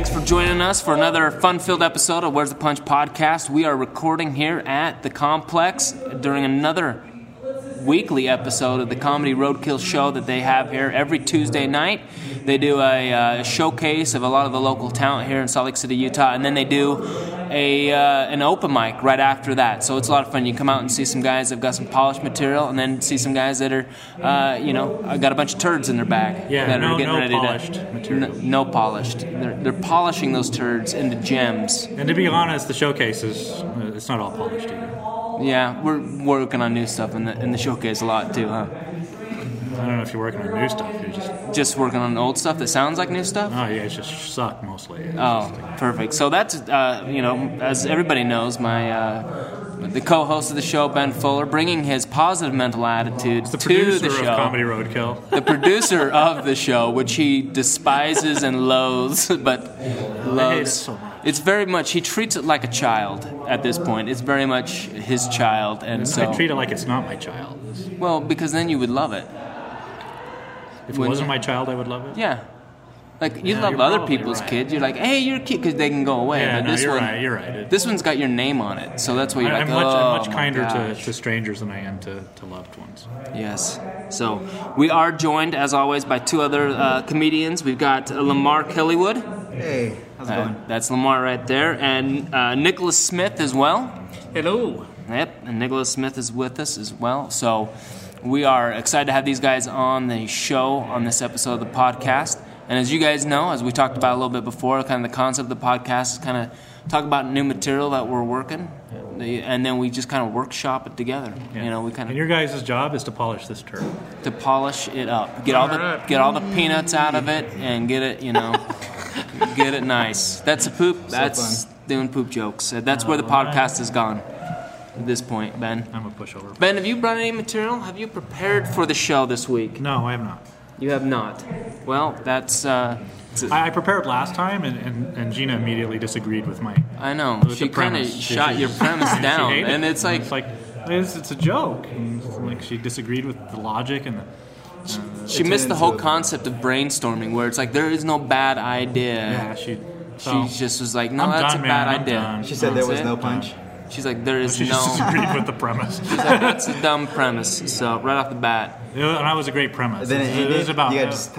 Thanks for joining us for another fun-filled episode of Where's the Punch podcast. We are recording here at the Complex during another weekly episode of the Comedy Roadkill show that they have here every Tuesday night. They do a showcase of a lot of the local talent here in Salt Lake City, Utah, and then they do an open mic right after that. So it's a lot of fun. You come out and see some guys that have got some polished material, and then see some guys that are, got a bunch of turds in their bag. Yeah, that no, are getting no ready polished material. No polished. They're polishing those turds into gems. And to be honest, the showcase it's not all polished either. Yeah, we're working on new stuff in the showcase a lot too, huh? I don't know if you're working on new stuff. You're just working on old stuff that sounds like new stuff? Oh, yeah, it's just suck mostly. Perfect. So that's, as everybody knows, the co-host of the show, Ben Fuller, bringing his positive mental attitude to the show. The producer of Comedy Roadkill. The producer of the show, which he despises and loathes, but loves. I hate it so much. It's very much, he treats it like a child at this point. It's very much his child, and so... I treat it like it's not my child. Well, because then you would love it. If it wasn't my child, I would love it? Yeah. Like, you love other people's kids. You're like, hey, you're cute, because they can go away. Yeah, but no, this you're one, right, you're right. This one's got your name on it, so that's why you're I'm like, much kinder to strangers than I am to loved ones. Yes. So, we are joined, as always, by two other comedians. We've got Lamar Kellywood. Hey, how's it going? That's Lamar right there. And Nicholas Smith as well. Hello. Yep, and Nicholas Smith is with us as well. So, we are excited to have these guys on the show on this episode of the podcast. And as you guys know, as we talked about a little bit before, kind of the concept of the podcast is kind of talk about new material that we're working, and then we just kind of workshop it together. Yeah. You know, we kind of and your guys' job is to polish this turd. To polish it up, get all the peanuts out of it, and get it, get it nice. That's a poop. That's doing poop jokes. That's where the podcast has gone. At this point, Ben. I'm a pushover. Ben, have you brought any material? Have you prepared for the show this week? No, I have not. You have not. Well, that's... I prepared last time, and Gina immediately disagreed with my... I know. She kind of premise. shot your premise down. And it's like... It's a joke. And like, she disagreed with the logic and she missed the whole concept of brainstorming, where it's like, there is no bad idea. Yeah, she just was like, no, that's a bad idea. She said there was no punch. She's like, there is she just disagreed with the premise. She's like, that's a dumb premise. So right off the bat, and that was a great premise. Then it was about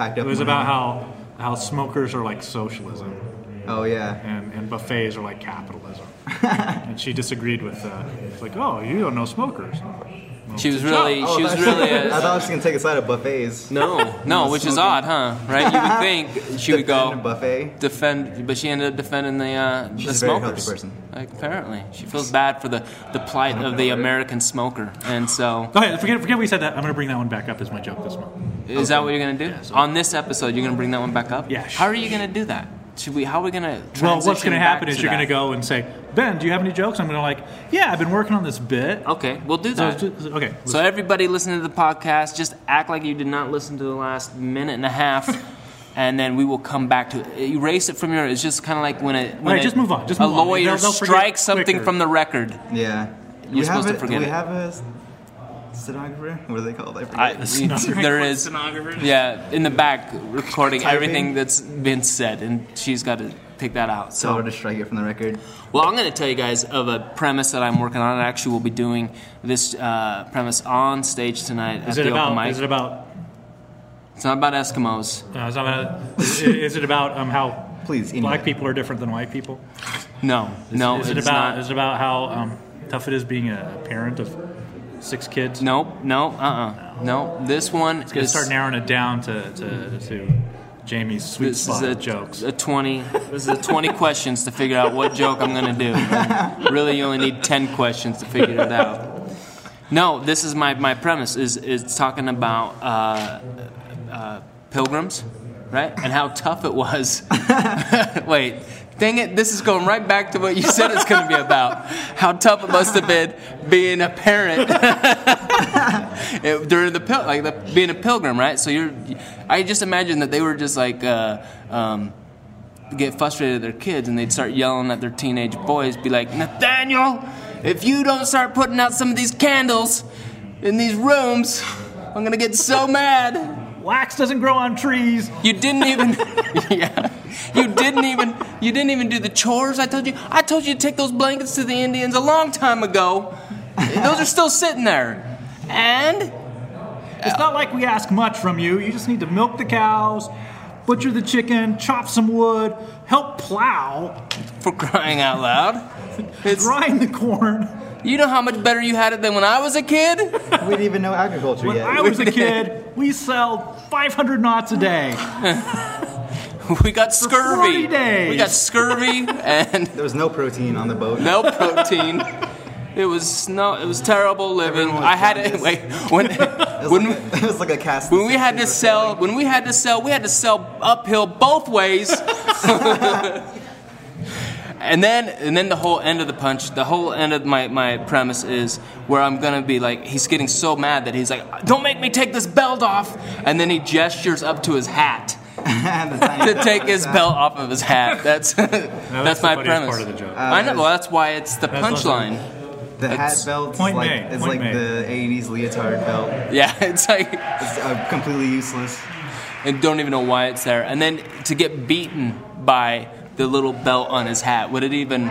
how smokers are like socialism. Oh yeah. And buffets are like capitalism. And she disagreed with. It's like, oh, you don't know smokers. Well, she was really. I thought she was gonna take a side of buffets. No, which is odd, huh? Right? You would think she would go defend, but she ended up defending the She's smokers. a very healthy person. Like, apparently, she feels bad for the plight of the American smoker, and so. Go ahead. Forget we said that. I'm gonna bring that one back up as my joke this month. Is that what you're gonna do? Yeah, on this episode? You're gonna bring that one back up? Yeah. How are you gonna do that? How are we gonna? Well, what's gonna happen is you're gonna go and say, Ben, do you have any jokes? I'm gonna yeah, I've been working on this bit. Okay, we'll do that. Okay. So everybody listening to the podcast, just act like you did not listen to the last minute and a half, and then we will come back to it. Erase it from your. It's just kind of like when just move on. A lawyer strikes something from the record. Yeah. You're supposed to forget it. Do we have a stenographer? What are they called? There is. Yeah, in the back, recording everything that's been said, and she's got to take that out. So to strike it from the record. Well, I'm going to tell you guys of a premise that I'm working on. I actually will be doing this premise on stage tonight at the open mic. Is it about? It's not about Eskimos. Is it about how black people are different than white people? No. Is it about how tough it is being a parent of 6 kids? No. This one is going to start narrowing it down to Jamie's sweet spot jokes. This is 20 questions to figure out what joke I'm going to do. And really, you only need 10 questions to figure it out. No, this is my premise. Is talking about pilgrims, right? And how tough it was. Wait. Dang it, this is going right back to what you said it's going to be about. How tough it must have been being a parent during being a pilgrim, right? So I just imagine that they were just like, get frustrated at their kids and they'd start yelling at their teenage boys, be like, Nathaniel, if you don't start putting out some of these candles in these rooms, I'm going to get so mad. Wax doesn't grow on trees. You didn't even, you didn't even You didn't even do the chores. I told you to take those blankets to the Indians a long time ago. Those are still sitting there. And it's not like we ask much from you. You just need to milk the cows, butcher the chicken, chop some wood, help plow. For crying out loud. Grind the corn. You know how much better you had it than when I was a kid? We didn't even know agriculture When yet. I was a kid, we sold 500 knots a day. We got scurvy. 40 days. We got scurvy and There was no protein on the boat. no protein. It was terrible living. Everyone was I had it. jaundiced. Wait, It was like a cast. when we had to sell uphill both ways. And then the whole end of the punch, the whole end of my premise is where I'm gonna be like, he's getting so mad that he's like, don't make me take this belt off, and then he gestures up to his hat to take his belt off of his hat. That's that's my the premise. part of the joke. I know. Well, that's why it's the That's also- punchline. The hat That's- belt is Point like, made, it's point like made. the 80s leotard belt. Yeah, it's like, It's completely useless. and don't even know why it's there. And then to get beaten by the little belt on his hat, would it even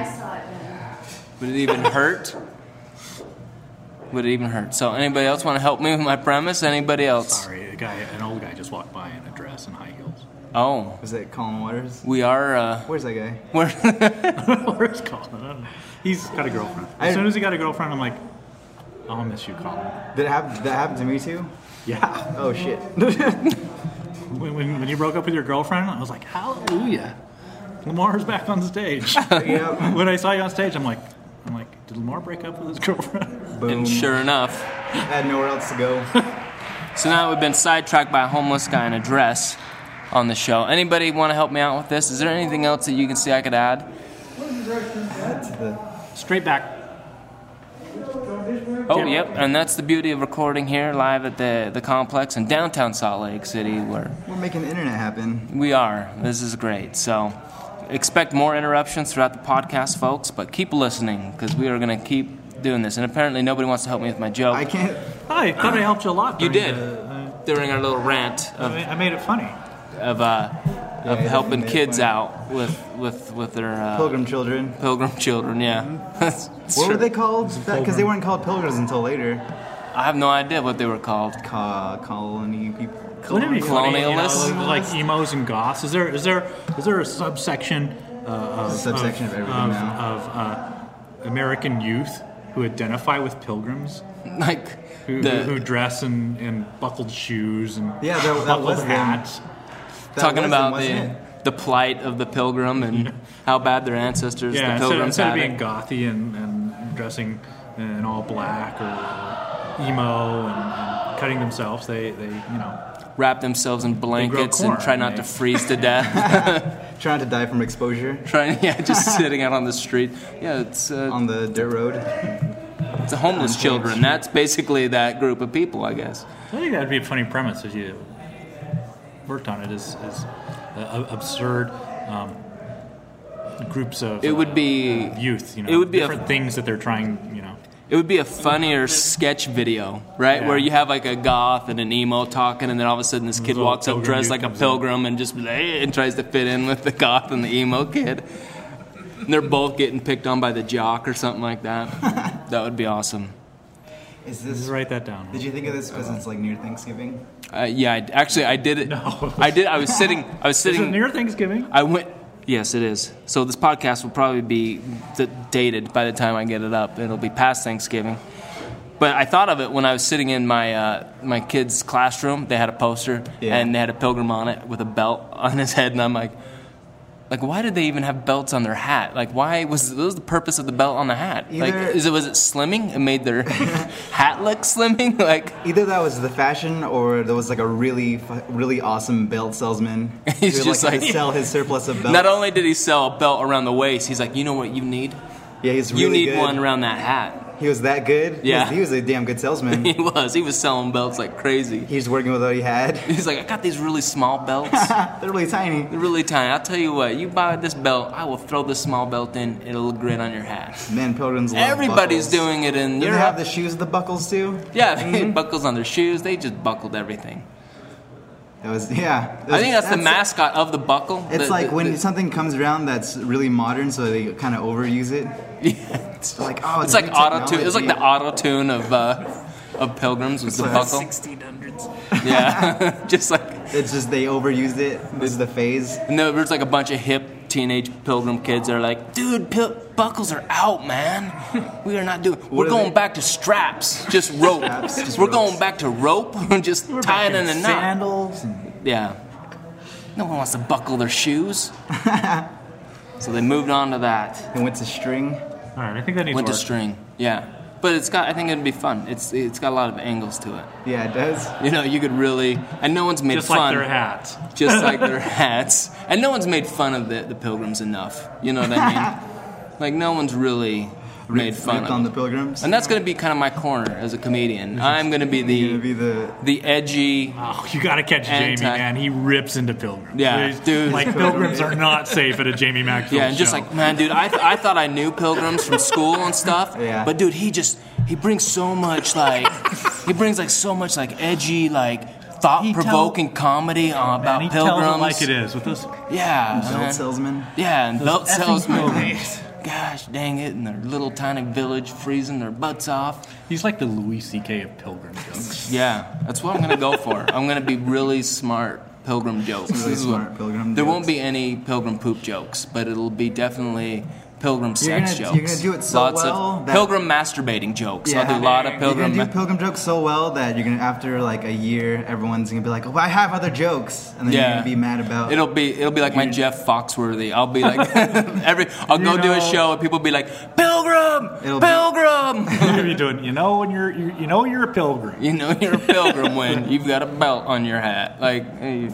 hurt? Would it even hurt? So anybody else want to help me with my premise? Anybody else? Sorry, an old guy just walked by in a dress and high heels. Oh, Was that Colin Waters? we are. Where's that guy? We're Where's Colin? I don't know. He's got a girlfriend. As soon as he got a girlfriend, I'm like, I'll miss you, Colin. Did that happen to me too? Yeah. Oh shit. When you broke up with your girlfriend, I was like, hallelujah. Lamar's back on stage. Yep. When I saw you on stage, I'm like, did Lamar break up with his girlfriend? Boom. and sure enough. I had nowhere else to go. So now we've been sidetracked by a homeless guy in a dress on the show. Anybody want to help me out with this? Is there anything else that you can see I could add? Straight back. Oh, Yeah. yep. And that's the beauty of recording here live at the complex in downtown Salt Lake City, where We're making the internet happen. we are. This is great. So expect more interruptions throughout the podcast, folks, but keep listening because we are going to keep doing this. And apparently nobody wants to help me with my joke. I can't. I thought I helped you a lot. You during did. During our little rant I made it funny. of you helping made it kids funny. out with their Pilgrim children. pilgrim children, yeah. It's What were true. they called? Because they weren't called pilgrims until later. I have no idea what they were called. Colony people. Wouldn't it be funny, Colonialists? like emos and goths? Is there a subsection Subsection of everything now. of American youth who identify with pilgrims, Like who dress in buckled shoes and Yeah, that buckled was them. hats? That talking was about them, wasn't it? the plight of the pilgrim and how bad their ancestors, Yeah, the instead pilgrims, of had being it. gothy and dressing in all black or emo and cutting themselves, they Wrap themselves in blankets and corn, try not they- to freeze to death. Trying to die from exposure Just sitting out on the street. Yeah, it's on the dirt road. it's a homeless children. That's basically that group of people, I guess. I think that'd be a funny premise if you worked on it as absurd groups of It would be youth, it would be different things that they're trying, It would be a funnier sketch video, right? Yeah. Where you have like a goth and an emo talking, and then all of a sudden this kid little walks up pilgrim dressed dude like a comes pilgrim and just and tries to fit in with the goth and the emo kid. And they're both getting picked on by the jock or something like that. That would be awesome. Is Just this? write that down. Did you think of this because it's like near Thanksgiving? Yeah, I did it. No. I did. I was sitting. Is it near Thanksgiving? I went. Yes, it is. So this podcast will probably be dated by the time I get it up. It'll be past Thanksgiving. But I thought of it when I was sitting in my my kid's classroom. They had a poster, Yeah. and they had a pilgrim on it with a belt on his head. And I'm like, why did they even have belts on their hat? Like, what was the purpose of the belt on the hat? Either- Was it slimming? It made their hat look slimming? Like, Either that was the fashion, or there was like a really awesome belt salesman. He's who just had like- to sell his surplus of belts. not only did he sell a belt around the waist, he's like, you know what you need? Yeah, he's really You need good. one around that hat. He was that good. Yeah. He was a damn good salesman. He was selling belts like crazy. He was working with what he had. He's like, I got these really small belts. They're really tiny. They're really tiny. I'll tell you what, you buy this belt, I will throw this small belt in. It'll look great on your hat. Man, pilgrims love Everybody's buckles. doing it in Do they Europe. have the shoes with the buckles too? Yeah, they had buckles on their shoes. They just buckled everything. It was, yeah. I think that's the mascot of the buckle. It's like when something comes around that's really modern, so they kind of overuse it. Yeah, It's like, oh, it's like auto-tune. It was like the auto-tune of Pilgrims was the buckle. 1600s. Yeah, just like It's just they overused it. This is the phase. and there's like a bunch of hip teenage Pilgrim kids that are like, dude, buckles are out, man. We are not doing. We're are going they? back to straps, just rope. Straps, just We're ropes. going back to rope, just tie it in a knot. Sandals. And Yeah. No one wants to buckle their shoes. So they moved on to that. They went to string. all right, I think that needs Went to work. string. Yeah. But I think it'd be fun. It's got a lot of angles to it. Yeah, it does. You know, you could really, and no one's made Just fun. like their hats. Just like their hats. And no one's made fun of the Pilgrims enough. You know what I mean? Like, no one's really made fun Ripped of on them. the Pilgrims. And that's going to be kind of my corner as a comedian. I'm going to be You're gonna be the edgy. Oh, you gotta catch Jamie, Anti- man. He rips into Pilgrims. Yeah, He's- dude. Like, Pilgrims are not safe at a Jamie Maxfield Yeah, and just show. like, man, dude, I thought I knew Pilgrims from school and stuff. Yeah. But dude, he brings so much like so much like edgy like thought-provoking comedy Man, about he Pilgrims. tells it like it is with this. Yeah, belt man. salesman. Yeah, and belt effing salesmen. Pilgrims. Gosh dang it, in their little tiny village freezing their butts off. He's like the Louis C.K. of Pilgrim jokes. Yeah, that's what I'm going to go for. I'm going to be really smart Pilgrim jokes. Really This is what- smart Pilgrim There jokes. won't be any Pilgrim poop jokes, but it'll be definitely Pilgrim sex gonna- jokes. you're gonna do it so Lots well of that- Pilgrim masturbating jokes. I'll do a lot of You're Pilgrim. gonna do Pilgrim jokes so well that you're gonna, after like a year, everyone's gonna be like, "Oh, I have other jokes," and then you're Yeah, gonna be mad about. It'll be like my Jeff Foxworthy. I'll be like I'll go do a show and people will be like Pilgrim, It'll be- Pilgrim. You're gonna be doing, when you're a pilgrim. You know you're a pilgrim when you've got a belt on your hat. Like, hey.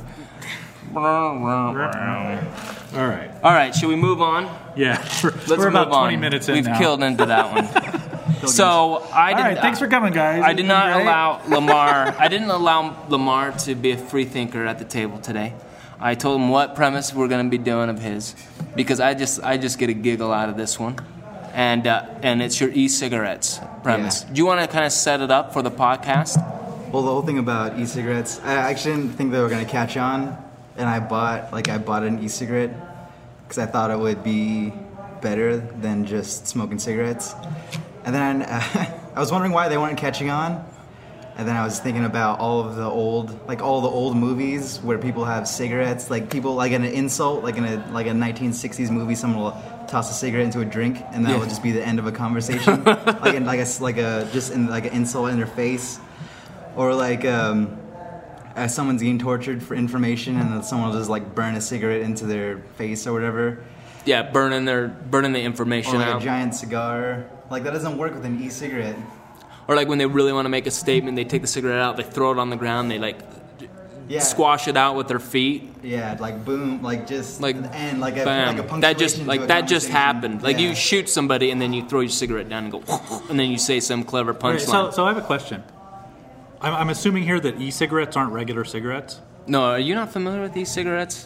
All right. All right, should we move on? Yeah. Let's We're about move on. 20 minutes in We've now. killed into that one. So I All did. right, thanks for coming, guys. I did It's not been great. allow Lamar. I didn't allow Lamar to be a free thinker at the table today. I told him what premise we're going to be doing of his, because I just get a giggle out of this one, and it's your e-cigarettes premise. Yeah. Do you want to kind of set it up for the podcast? Well, the whole thing about e-cigarettes, I actually didn't think they were gonna catch on, and I bought an e-cigarette because I thought it would be better than just smoking cigarettes. And then I was wondering why they weren't catching on. And then I was thinking about all the old movies where people have cigarettes, like people like in an insult, like in a 1960s movie, someone will toss a cigarette into a drink, and that Yeah. will just be the end of a conversation, like in an insult in their face, or like as someone's getting tortured for information, and then someone will just like burn a cigarette into their face or whatever, Yeah, burning the information or like out. a giant cigar. Like that doesn't work with an e-cigarette. Or like when they really want to make a statement, they take the cigarette out, they throw it on the ground, they like Yeah. squash it out with their feet. Yeah, like boom, like just Like, and like a bam. punctuation That just to like a that just conversation. happened. Like Yeah. you shoot somebody and then you throw your cigarette down and go, and then you say some clever All right, punchline. so I have a question. I'm assuming here that e-cigarettes aren't regular cigarettes. No, are you not familiar with these cigarettes?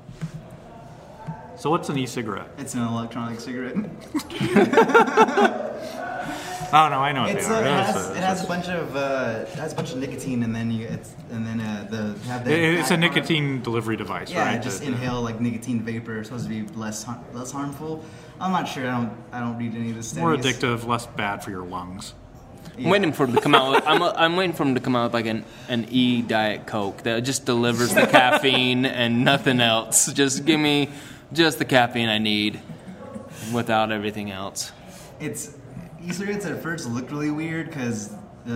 So what's an e-cigarette? It's an electronic cigarette. Oh no, I know what It's they are. it has a bunch of nicotine, and then It's a nicotine delivery device, Yeah, right? just That- inhale like nicotine vapor. It's supposed to be less harmful. I'm not sure. I don't read any of the studies. More addictive, less bad for your lungs. I'm waiting for them to come out. I'm waiting for them to come out with like an E Diet Coke that just delivers the caffeine and nothing else. Just give me just the caffeine I need, without everything else. It's e-cigarettes at first looked really weird because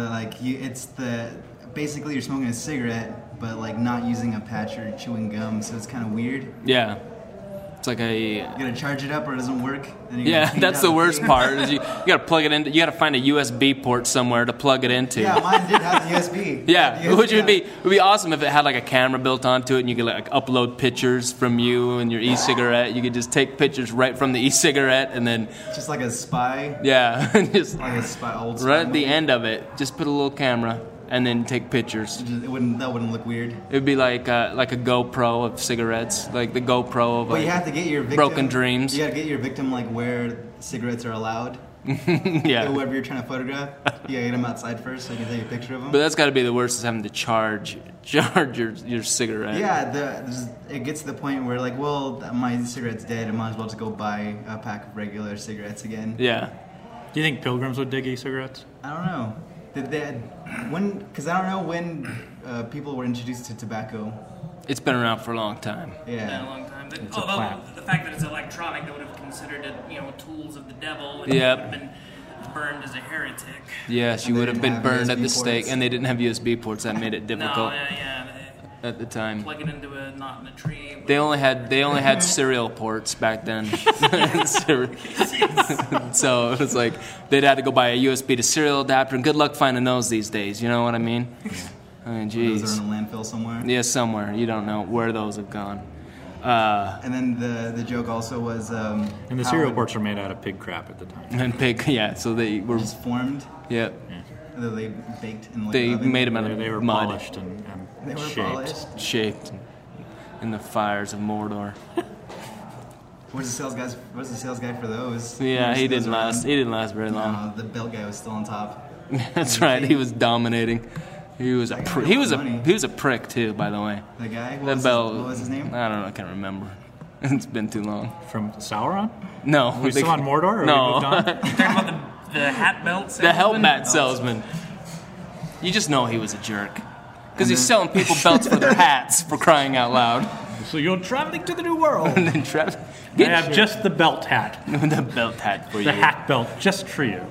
basically you're smoking a cigarette, but like not using a patch or chewing gum, so it's kind of weird. Yeah, it's like a You gotta charge it up or it doesn't work. Then you gotta yeah. clean That's out the worst thing. part. Is you gotta plug it in. You gotta find a USB port somewhere to plug it into. Yeah, mine did have the USB. Yeah, The which USB would be awesome if it had like a camera built onto it and you could like upload pictures from you and your e-cigarette. You could just take pictures right from the e-cigarette and then just like a spy, yeah, just like a spy old. Spy right at the movie. end of it, just put a little camera and then take pictures. That wouldn't look weird. It would be like a GoPro of cigarettes, like the GoPro of But like you have to get your victim, broken dreams. You gotta get your victim like where cigarettes are allowed. Yeah. Whoever you're trying to photograph, you gotta get them outside first so you can take a picture of them. But that's got to be the worst, is having to charge your cigarette. Yeah, it gets to the point where like, well, my cigarette's dead. I might as well just go buy a pack of regular cigarettes again. Yeah. Do you think pilgrims would dig e-cigarettes? I don't know. Because I don't know when people were introduced to tobacco. It's been around for a long time. Been a Yeah. long time. It's a Although plant. the fact that it's electronic, they would have considered it, tools of the devil, and Yep. would have been burned as a heretic. Yes, you And they would have didn't been have burned at the USB stake, ports. and they didn't have USB ports. That made it difficult No, yeah, at the time. plug it into a knot in a tree. They only had serial ports back then. So it was like they'd had to go buy a USB to serial adapter, and good luck finding those these days. You know what I mean? I mean, Those jeez. are in a landfill somewhere. Yeah, somewhere. You don't know where those have gone. And then the joke also was And the how cereal it ports were made out of pig crap at the time. And pig, yeah. So they were, was formed. yeah. And then they baked in like They an oven. made them out They were of mud, polished and They were shaped. polished. shaped in the fires of Mordor. Where's the sales guy for those? Yeah, he Those didn't around? last. He didn't last very long. No, the belt guy was still on top. That's right. He was dominating. He was a That guy pr- had he was a money. he was a prick too. By the way, The guy. that bell. What was his name? I don't know. I can't remember. It's been too long. From Sauron? No, Are we still on Mordor? Or No. we moved on? Talking about the hat belt The salesman? Hellbat salesman. You just know he was a jerk because And he's then- selling people belts for their hats, for crying out loud. So you're traveling to the new world. And then Travis, I get have just the belt hat. the belt hat for The you. hat belt just for you.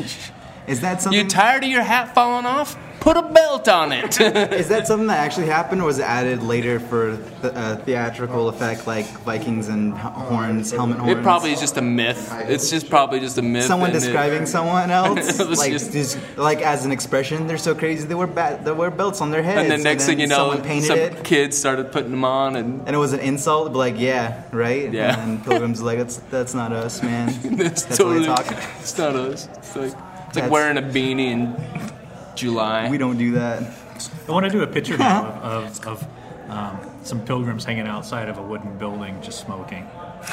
Is that something? You tired of your hat falling off? Put a belt on it. Is that something that actually happened, or was it added later for theatrical effect, like Vikings and horns, helmet horns? It probably is just a myth. It's just probably just a myth. Someone and describing someone else, It was like just- like as an expression. They're so crazy. They wear belts on their heads. And then next thing you know, someone painted some it, kids started putting them on, and and it was an insult. But like, yeah, right. Yeah. And Pilgrim's like, that's not us, man. it's That's why they totally talk. it's not us. It's like That's- wearing a beanie in July. We don't do that. I want to do a picture now of some pilgrims hanging outside of a wooden building just smoking.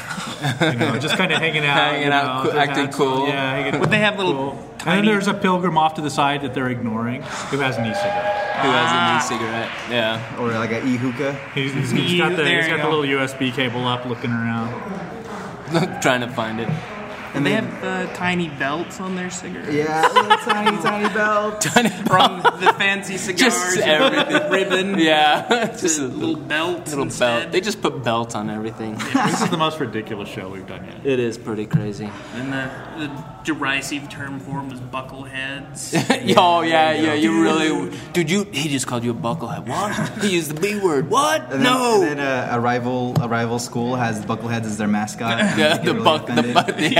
Just kind of hanging out. Hanging out, with acting hats cool. on. Yeah, hanging Would they have little cool. And tiny- then there's a pilgrim off to the side that they're ignoring who has an e-cigarette. Who has a new cigarette? Yeah. Or like an e-hookah. He's got, There he's you got the go. little USB cable up looking around. Trying to find it. And They then, have tiny belts on their cigarettes. yeah, little tiny belt. From the fancy cigars, Just everything. ribbon, Yeah. Just a little belt, little instead. belt. They just put belts on everything. This is the most ridiculous show we've done yet. It is pretty crazy. And the derisive term for them was buckleheads. Oh yeah, you really, dude. He just called you a bucklehead. What? He used the B word. What? And then, No. And then a rival school has buckleheads as their mascot. Yeah, They the get buck, really offended.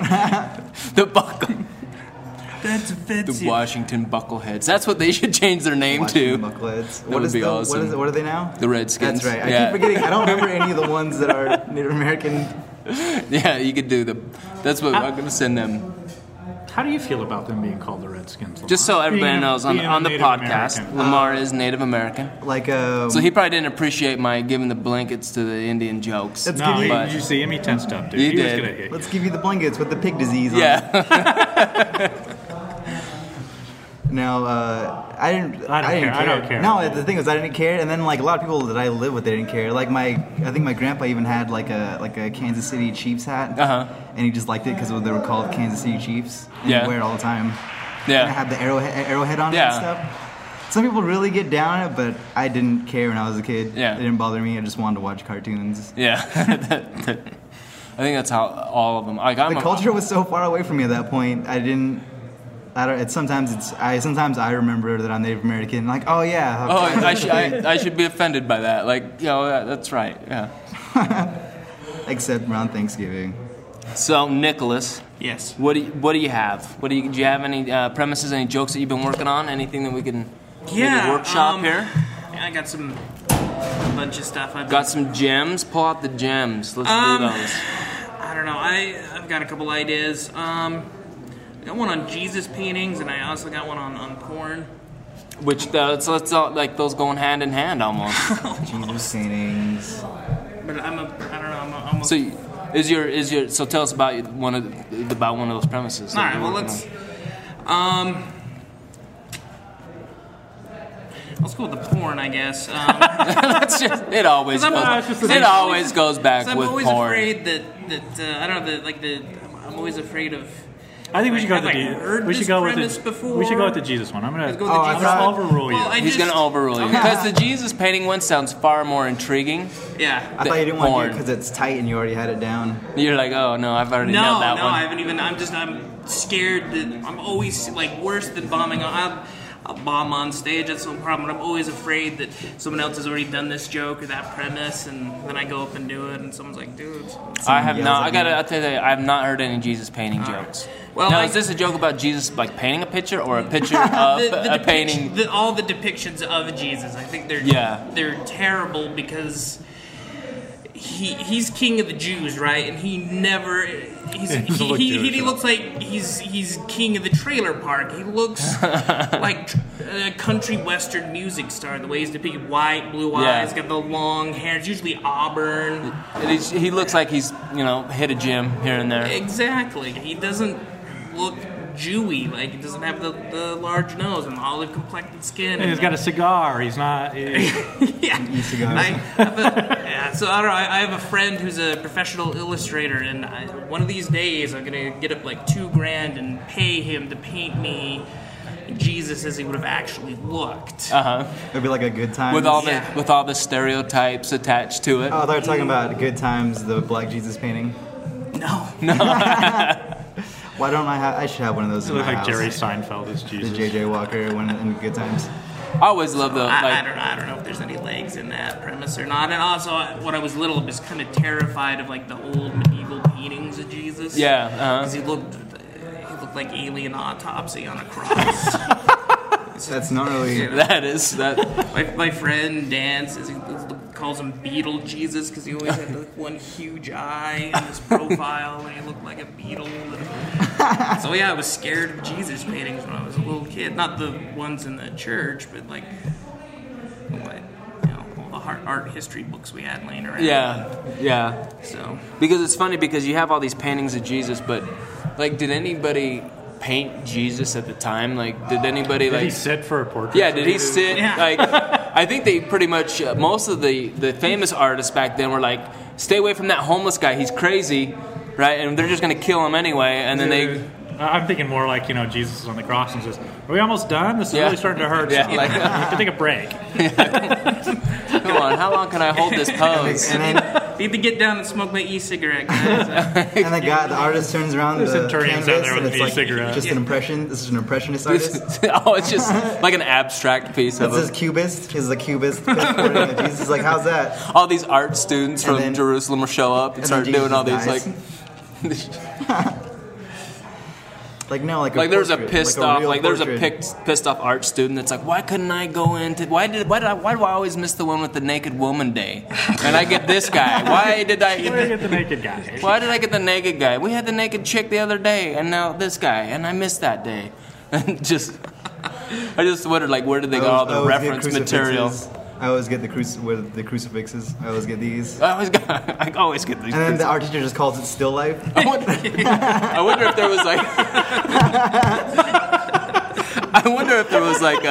the buckle, That's the offensive. Washington Buckleheads. That's what they should change their name Watching to. buckleheads. That would be awesome. What are they now? The Redskins. That's right. I Yeah. keep forgetting. I don't remember any of the ones that are Native American. Yeah, you could do the. That's what I'm gonna send them. How do you feel about them being called the Redskins? Just so everybody Being a- knows, on being a the Native podcast, American. Lamar is Native American. Like So he probably didn't appreciate my giving the blankets to the Indian jokes. That's No, Give me- did you see him? He tensed up, dude. You He was did. gonna hit you. let's give you the blankets with the pig disease on. Yeah. Now, I didn't care. I don't care. No, the thing was, I didn't care, and then like a lot of people that I live with, they didn't care. Like I think my grandpa even had like a Kansas City Chiefs hat, and he just liked it because they were called Kansas City Chiefs. And Yeah. he'd wear it all the time. And I Yeah. had the arrowhead on it Yeah. and stuff. Some people really get down on it, but I didn't care when I was a kid. Yeah. It didn't bother me. I just wanted to watch cartoons. Yeah. I think that's how all of them. Like The culture was so far away from me at that point. I don't. Sometimes I remember that I'm Native American. Like, oh yeah. Oh, I should be offended by that. Like, that's right. Yeah. Except around Thanksgiving. So, Nicholas, Yes. what do you have? Do you have any premises, any jokes that you've been working on? Anything that we can maybe workshop here? Yeah, I got a bunch of stuff. I've Got some gems. Pull out the gems. Let's do those. I don't know. I've got a couple ideas. I got one on Jesus paintings, and I also got one on porn. Which so it's all, like those going hand in hand almost. Jesus paintings. But I don't know. I'm a So Is your so tell us about one of those premises. All right. Well, let's go with the porn, I guess. It always goes back I'm with always porn. afraid that I don't know I'm always afraid of. I think we should go with Have I the heard we this should go with premise the before? we should go with the Jesus one. I'm gonna Let's go with the Jesus thought- one. overrule you. Well, He's going to overrule you because the Jesus painting one sounds far more intriguing. Yeah. I thought you didn't want to do porn. it because it's tight and you already had it down. You're like, oh no, I've already No, nailed that one. I haven't even. I'm scared that I'm always like worse than bombing. I'll bomb on stage. That's no problem. But I'm always afraid that someone else has already done this joke or that premise, and then I go up and do it, and someone's like, "Dude." I have yells not. at I'll tell you, I have not heard any Jesus painting jokes. Well, now, I- is this a joke about Jesus like painting a picture or a picture of a painting? All the depictions of Jesus, I think they're terrible because he's king of the Jews, right? And he looks like he's king of the trailer park. He looks like a country western music star. The way he's depicted, white, blue eyes, got the long hair. It's usually auburn. He looks like he's hit a gym here and there. Exactly. He doesn't look Jewy. Like he doesn't have the large nose and olive complected skin. And he's got a cigar. He's not. Yeah. Cigars. So I don't know. I have a friend who's a professional illustrator, and one of these days I'm gonna get up like $2,000 and pay him to paint me Jesus as he would have actually looked. It'd be like a Good Times. With all the stereotypes attached to it. Oh, I thought you were talking about Good Times, the Black Jesus painting. No. Why don't I should have one of those It in my looks like house. Jerry Seinfeld as The Jesus. J.J. Walker one in Good Times. I always love the I don't know if there's any legs in that premise or not. And also, when I was little, I was kind of terrified of like the old medieval paintings of Jesus. Yeah, because he looked like alien autopsy on a cross. That's not really. that is that. My friend Dan says he calls him Beetle Jesus because he always had like one huge eye in his profile and he looked like a beetle. So yeah, I was scared of Jesus paintings when I was a little kid. Not the ones in the church, but like all the art history books we had laying around. Yeah. So Because it's funny because you have all these paintings of Jesus, but like, did anybody paint Jesus at the time? Like, did anybody Did he sit for a portrait? Yeah, did he sit? Yeah. Like, I think they pretty much most of the famous artists back then were like, stay away from that homeless guy. He's crazy, right? And they're just gonna kill him anyway. And then I'm thinking more like Jesus is on the cross and says, "Are we almost done? This is Yeah. really starting to hurt. Yeah, So like- we have to take a break." come on, how long can I hold this pose? And then need to get down and smoke my e-cigarette, guys. the artist turns around The the centurion's out canvas there and with it's an like e-cigarette. just an impression. This is an impressionist artist. Oh, it's just like an abstract piece of This is him. cubist. He's a cubist. Jesus is like, how's that? All these art students And from then- Jerusalem will show up and and start then doing all these Jesus like. Like no, like Like there's a portrait, pissed like off, real like there's a portrait. pissed off art student that's like, why couldn't I go into? Why do I always miss the one with the naked woman day? And I get this guy. Why did Where do you get the naked guy? Why did I get the naked guy? We had the naked chick the other day, and now this guy, and I missed that day. And I just wondered, like, where did they get all I the always get reference material? crucifixes. I always get the crucifixes. I always get these. I always get these. And then the art teacher just calls it still life. I wonder if there was like. I wonder if there was like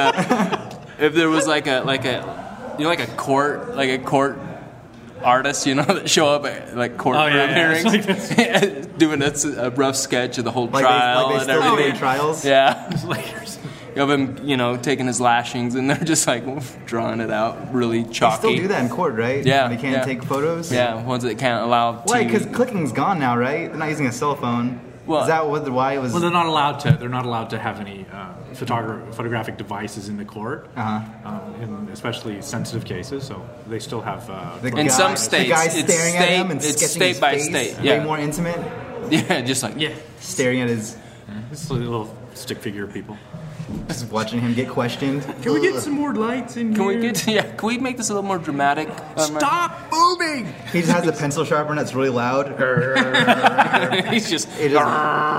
a court artist, that show up at like courtroom hearings, doing a rough sketch of the whole trial they and still do everything. their trials. Yeah. Of him, taking his lashings, and they're just like drawing it out really They chalky. still do that in court, right? Yeah, They can't yeah. take photos. Yeah, ones that can't allow. Why? TV. Because clicking's gone now, right? They're not using a cell phone. Well- Is that why it was? Well, they're not allowed to. They're not allowed to have any photographic devices in the court, in especially sensitive cases. So they still have. In some states, the guy it's staring at him and it's sketching state his by face, state. way Yeah, more intimate. yeah, just like Staring at his, This is a little stick figure people. just watching him get questioned. Can we get some more lights in Can here? we make this a little more dramatic? Stop moving! He just has a pencil sharpener that's really loud. He's just It is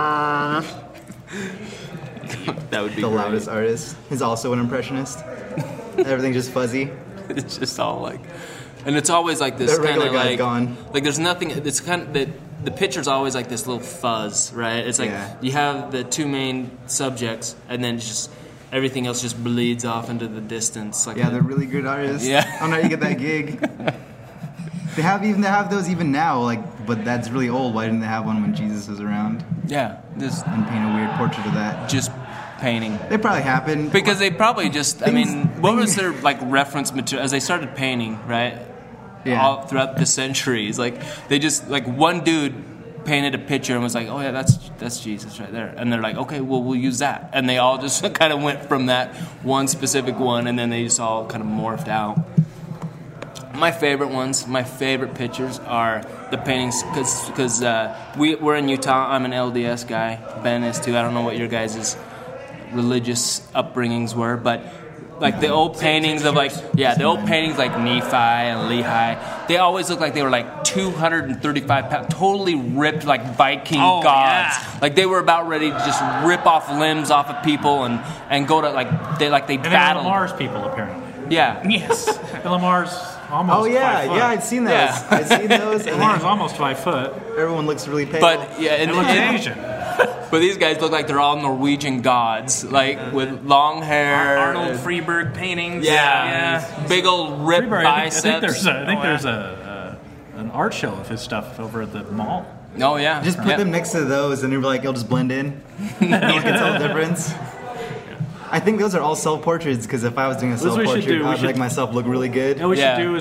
that would be the great. loudest artist. He's also an impressionist. Everything's just fuzzy. It's just all like, and it's always like this That kind regular of guy's like, gone. like there's nothing. It's kind of that the picture's always like this little fuzz, right? It's like you have the two main subjects, and then just everything else just bleeds off into the distance. Like they're really good artists. Yeah. I don't know how you get that gig. They have those even now, like, but that's really old. Why didn't they have one when Jesus was around? Yeah, just And paint a weird portrait of that. just painting. They probably happened. Because they probably just, what was their like reference material as they started painting, right? Yeah. All throughout the centuries, like they just like one dude painted a picture and was like, oh yeah, that's Jesus right there, and they're like, okay, well we'll use that, and they all just kind of went from that one specific one, and then they just all kind of morphed out. My favorite pictures are the paintings because we're in Utah. I'm an LDS guy. Ben is too. I don't know what your guys' religious upbringings were, but like the old paintings of the old paintings like Nephi and Lehi, they always look like they were like 235 pounds, totally ripped like Viking gods. Yeah. Like they were about ready to just rip off limbs off of people and go to they And battled. they're Lamar's people, apparently. Yeah. Yes. Lamar's almost 5 foot. I'd seen those. Yeah. I'd seen those. And Lamar's almost 5 foot. everyone looks really pale. But yeah, It looks Asian. but these guys look like they're all Norwegian gods, like with long hair. Arnold Freeberg paintings. Yeah. Big old ripped Freeberg, biceps. I think there's an art show of his stuff over at the mall. Oh yeah. just put them next to those, and you'll be like, you'll just blend in. No one can tell the difference. I think those are all self-portraits, because if I was doing a That's what we should self-portrait, do. We I'd make should- myself look really good. What we Yeah. should do is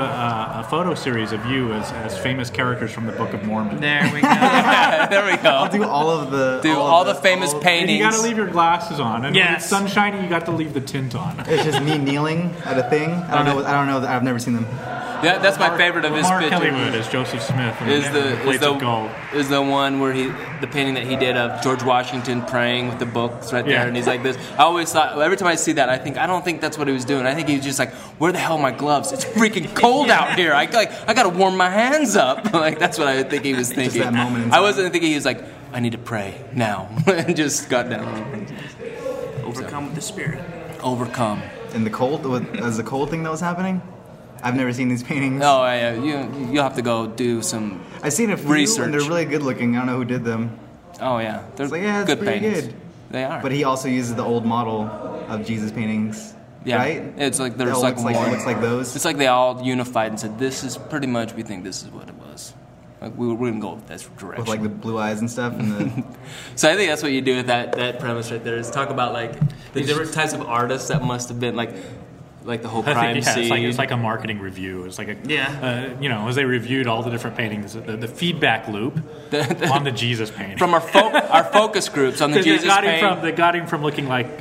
a photo series of you as famous characters from the Book of Mormon. There we go. There we go. I'll do all of the... all the famous And paintings. you got to leave your glasses on, and when Yes. it's sunshiny, you got to leave the tint on. It's just me kneeling at a thing. I don't know. I've never seen them. Yeah, that's my favorite of his Lamar picture. Kellywood as Joseph Smith. Is Plates of Gold. the one where the painting that he did of George Washington praying with the books right there, Yeah. and he's like this. I always thought, every time I see that, I don't think that's what he was doing. I think he was just like, where the hell are my gloves? It's freaking cold out here. I gotta warm my hands up. Like that's what I think he was thinking. that moment in I time. wasn't thinking he was like, I need to pray now, and just got down. Overcome with the spirit. Overcome. In the cold, as the cold thing that was happening, I've never seen these paintings. Oh yeah, you'll have to go do some. I've seen a few, research. and they're really good looking. I don't know who did them. Oh yeah, they're It's like, yeah, it's good pretty paintings. good. They are. But he also uses the old model of Jesus paintings, yeah, right? it's like It there's all like looks like, one. it looks like those. It's like they all unified and said, "This is pretty much. We think this is what it was. Like we're gonna go with this direction." With like the blue eyes and stuff. And the, So I think that's what you do with that premise right there. Is talk about like the different types of artists that must have been like the whole I crime think, yeah, scene. it's like a marketing review. It's like Yeah. as they reviewed all the different paintings, the feedback loop on the Jesus painting. from our focus groups on the 'Cause Jesus they painting. got him from looking like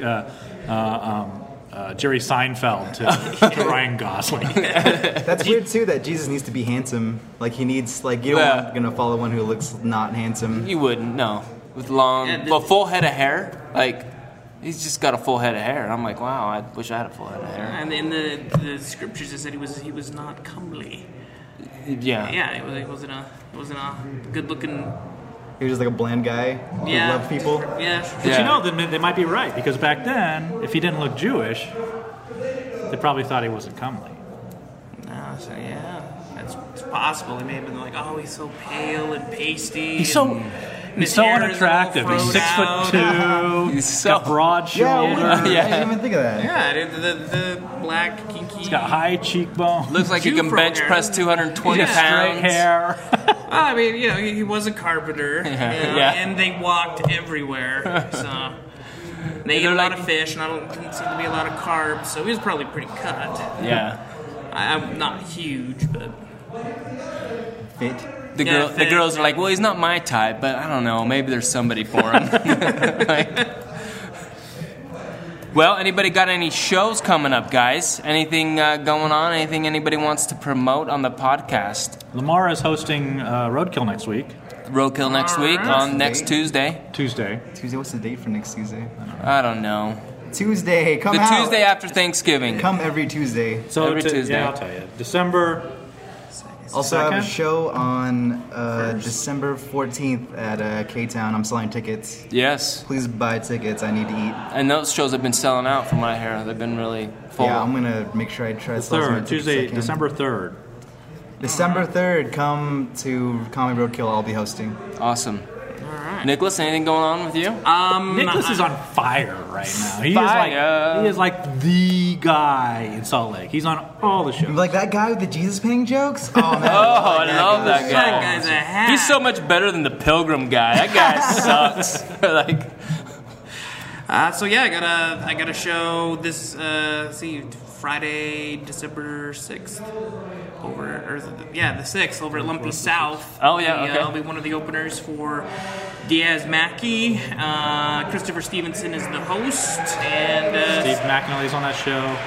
Jerry Seinfeld to Ryan Gosling. that's weird too. That Jesus needs to be handsome. Like he needs like you don't want gonna follow one who looks not handsome. You wouldn't, no, with long, Yeah, full head of hair. Like he's just got a full head of hair. And I'm like, wow, I wish I had a full head of hair. And in the scriptures, it said he was not comely. Yeah. Yeah, it wasn't a good looking. He was just like a bland guy who Yeah. loved people. Yeah. But Yeah. you know, they might be right, because back then, if he didn't look Jewish, they probably thought he wasn't comely. So yeah, it's possible. He may have been like, oh, he's so pale and pasty. He's so his hair is all unattractive. He's thrown 6'2". He's He's got broad shoulders. I didn't even think of that. Yeah, the black kinky. He's got high cheekbones. Looks like he Jew can bench program. press 220 He's got pounds. straight hair. Well, I mean, he was a carpenter, Yeah. and they walked everywhere. So they ate They're a lot like- of fish, and didn't seem to be a lot of carbs. So he was probably pretty cut. Yeah. I'm not huge, but Fit. The girls are like, well, he's not my type, but I don't know. Maybe there's somebody for him. Well, anybody got any shows coming up, guys? Anything going on? Anything anybody wants to promote on the podcast? Lamar is hosting Roadkill next week, Roadkill next week on next Date? Tuesday. Tuesday. Tuesday. What's the date for next Tuesday? I don't know. Tuesday. Come The out. Tuesday after Thanksgiving. Come every Tuesday. So Every Tuesday. Yeah, I'll tell you. December. Also, I have a Second? show on December 14th at K-Town. I'm selling tickets. Yes. Please buy tickets. I need to eat. And those shows have been selling out from what I hear. They've been really full. Yeah, I'm gonna make sure I try to sell as many Third, tickets as I Tuesday, can. December 3rd. December 3rd, come to Comedy Roadkill. I'll be hosting. Awesome. Nicholas, anything going on with you? Nicholas is on fire right now. He is like the guy in Salt Lake. He's on all the shows. Like that guy with the Jesus painting jokes? Oh, man. I love that guy. That guy's a hat. He's so much better than the Pilgrim guy. That guy sucks. Like, So yeah, I got a show this Friday, December 6th. The 6th over at Lumpy South. Oh, yeah, okay. I'll be one of the openers for Diaz Mackey. Christopher Stevenson is the host, and Steve McAnally's on that show.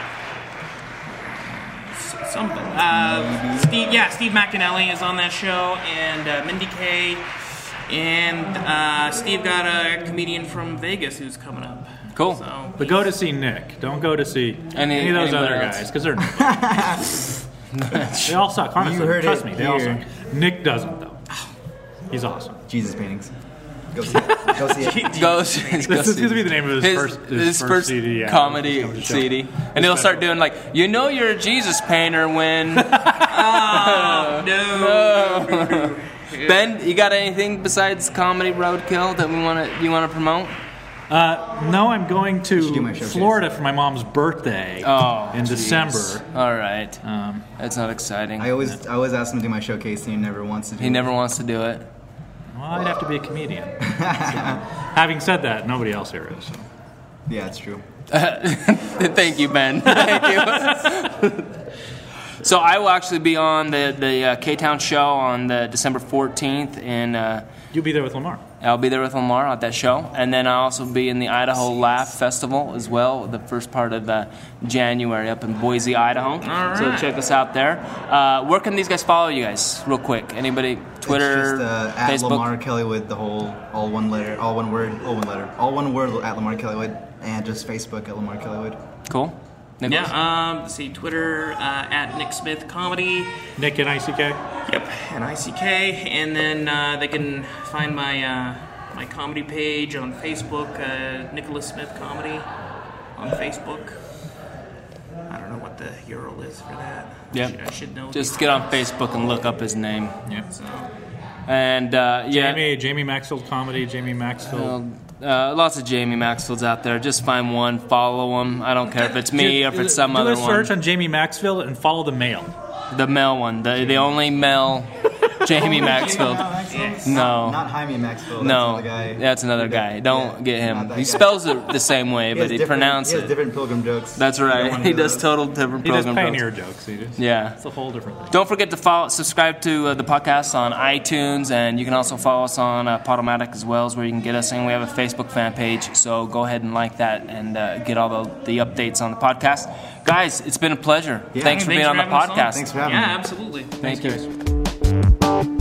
something. Steve McAnally is on that show, and Mindy Kaye, and Steve got a comedian from Vegas who's coming up. cool. So But go to see Nick. Don't go to see any of those anyone other else. guys, because they're they all suck. Honestly, You heard trust it me, they all here. suck. Nick doesn't though. He's awesome. Jesus paintings. Go see it. Go see it. Go This is going to be the name of his first CD. Yeah, comedy comes to show. CD. And he'll start doing like, you're a Jesus painter when... no. Ben, you got anything besides Comedy Roadkill that you want to promote? No, I'm going Should do my to showcase. Florida for my mom's birthday in December. All right. That's not exciting. I always ask him to do my showcase, and he never wants to do it. He never wants to do it. Well, I'd have to be a comedian. So, having said that, nobody else here is. So. Yeah, it's true. Thank you, Ben. Thank you. So I will actually be on the K-Town show on the December 14th, and You'll be there with Lamar. I'll be there with Lamar at that show. And then I'll also be in the Idaho Laugh Festival as well, the first part of January up in Boise, Idaho. So check us out there. Where can these guys follow you guys, real quick? Anybody? Twitter, It's just at Facebook? Lamar Kellywood, the whole all one word at Lamar Kellywood, and just Facebook at Lamar Kellywood. Cool. Nicholas? Yeah, see Twitter at Nick Smith Comedy. Nick and ICK. Yep, and ICK, and then they can find my my comedy page on Facebook, Nicholas Smith Comedy on Facebook. I don't know what the URL is for that. Yep. I should know. Just get on Facebook and look up his name. Yeah. So, And Jamie Maxfield Comedy. Jamie Maxfield. lots of Jamie Maxfields out there. Just find one, follow him. I don't care if it's me or if it's some other Do a search one. on Jamie Maxfield and follow the mail. The male one, the only male Jamie Maxfield. No. Not Jaime Maxfield. No, That's another guy. that's another guy. Don't get him. not that He guy. spells it the same way, but has he different- pronounces He has it. different Pilgrim jokes. That's You don't right. wanna He do does those. total different He does program pioneer jokes. jokes. He just, Yeah. It's a whole different thing. Don't forget to subscribe to the podcast on iTunes, and you can also follow us on Podomatic as well, is where you can get us. And we have a Facebook fan page, so go ahead and like that and get all the updates on the podcast. Guys, it's been a pleasure. Yeah. Thanks for being on the having us podcast. Thanks for having me. Yeah, absolutely. Thank you. Guys.